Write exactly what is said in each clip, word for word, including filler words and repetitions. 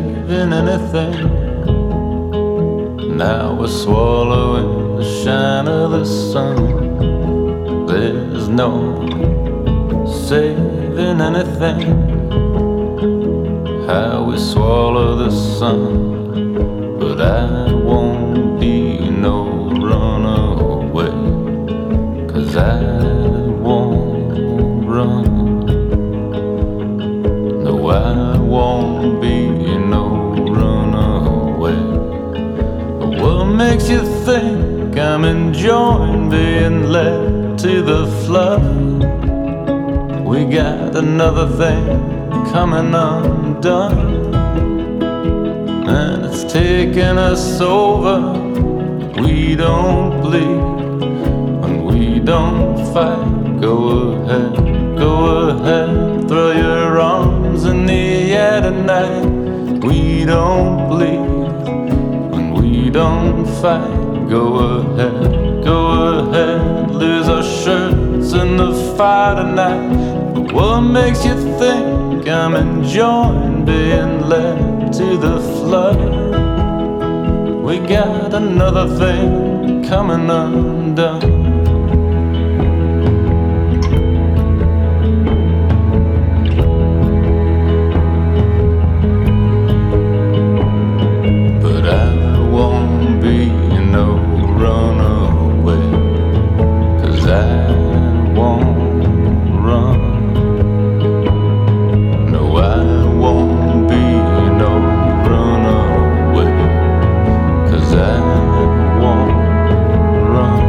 saving anything. Now we're swallowing the shine of the sun. There's no saving anything. How we swallow the sun, but I won't be no runaway, 'cause I won't run. No, I won't be no runaway. But what makes you think I'm enjoying being led to the flood? We got another thing coming undone, and it's taking us over. We don't bleed when we don't fight. Go ahead, go ahead, throw your arms in the air tonight. We don't bleed when we don't fight. Go ahead, go ahead, lose our shirts in the fire tonight. But what makes you think I'm enjoying being led to the flood? We got another thing coming undone. But I won't be no runaway, 'cause I won't run. No, I won't be no runaway, 'cause I won't run.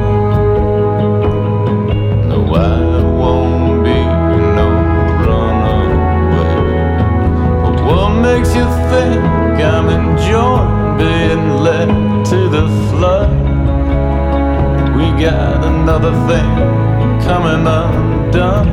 No, I won't be no runaway. But what makes you think I'm enjoying being led to the flood? We got another thing coming undone,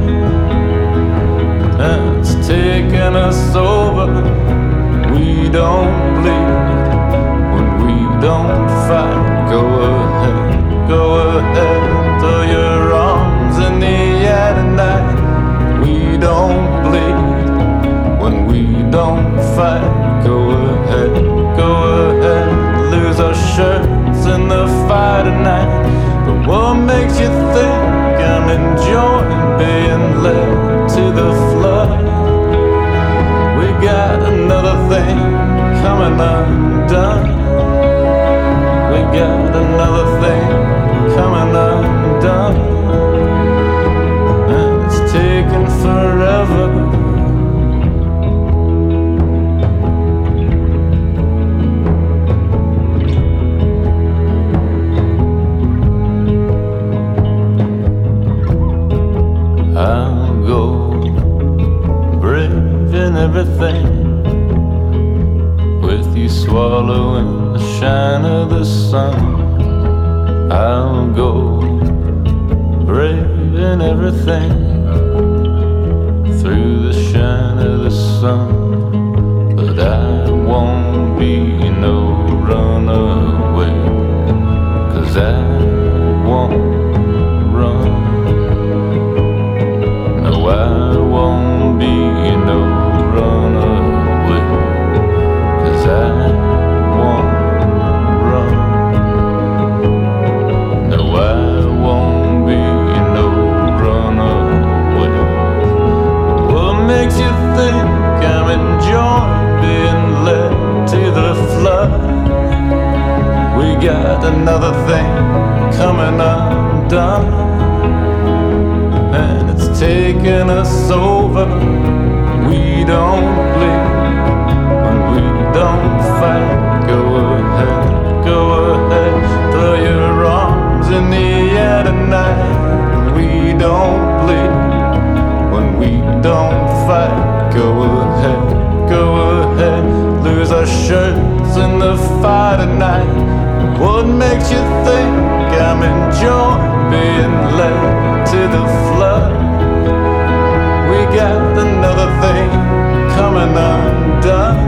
and it's taking us over. We don't bleed when we don't fight. Go ahead, go ahead, throw your arms in the air tonight. We don't bleed when we don't fight. Go ahead, go ahead, lose our shirts in the fire tonight. But what makes you think I'm enjoying being led to the flood? We got another thing coming undone. We got another thing coming undone, and it's taking forever. I'll go brave in everything, with you swallowing the shine of the sun. I'll go brave in everything, through the shine of the sun. But I won't be no runaway, 'cause I won't run. No, I won't be no runaway, 'cause I won't run. No, I won't be no runaway. What makes you think I'm enjoying being led to the flood? We got another thing coming undone, and it's taking us over. We don't bleed when we don't fight. Go ahead, go ahead, throw your arms in the air tonight. We don't bleed when we don't fight. Go ahead, go ahead, lose our shirts in the fire tonight. What makes you think I'm enjoying being led to the flood? We got another thing coming undone.